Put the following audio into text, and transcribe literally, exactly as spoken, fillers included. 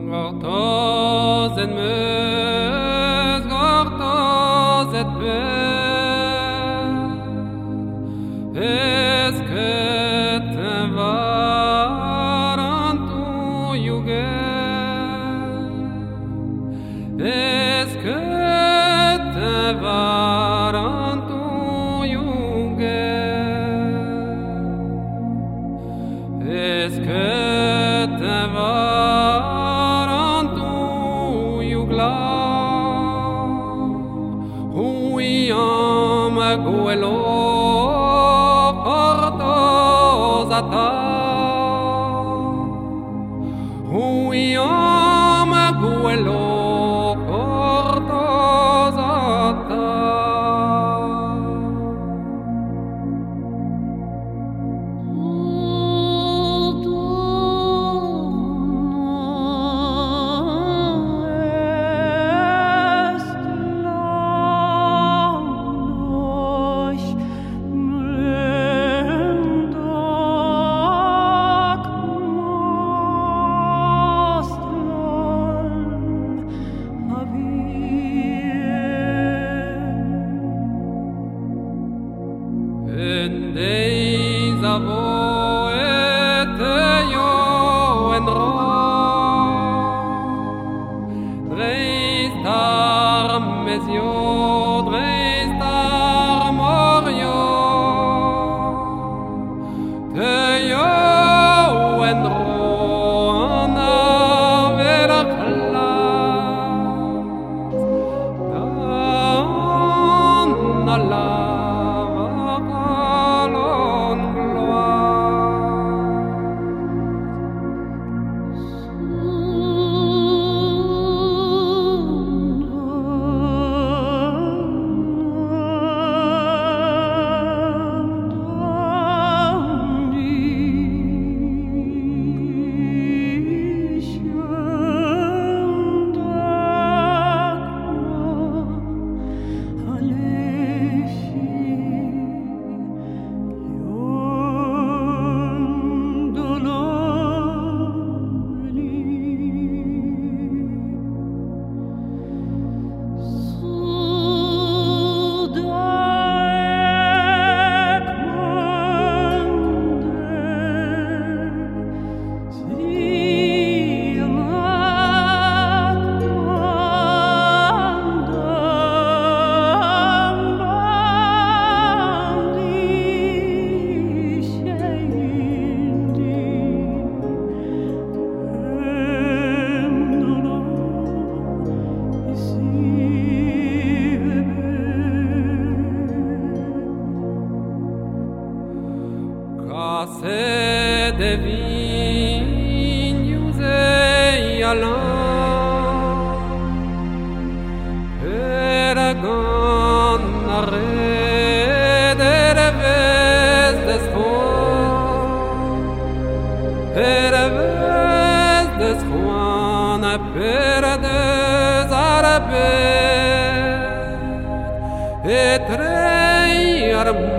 Gortoz et meus, gortoz et peur, est-ce que te varan tu yuger, est-ce que te varan tu yuger, est-ce que te varan tu Huyam guelo portozata Huyam guelo portozata En days of oet yo en ro Dreistar mesio dreistar morio Te yo en ro ana vera klas Dan Allah Se de vignes et allant Eragon arred ereves desfoin Ereves desfoin perdes arabes Et rei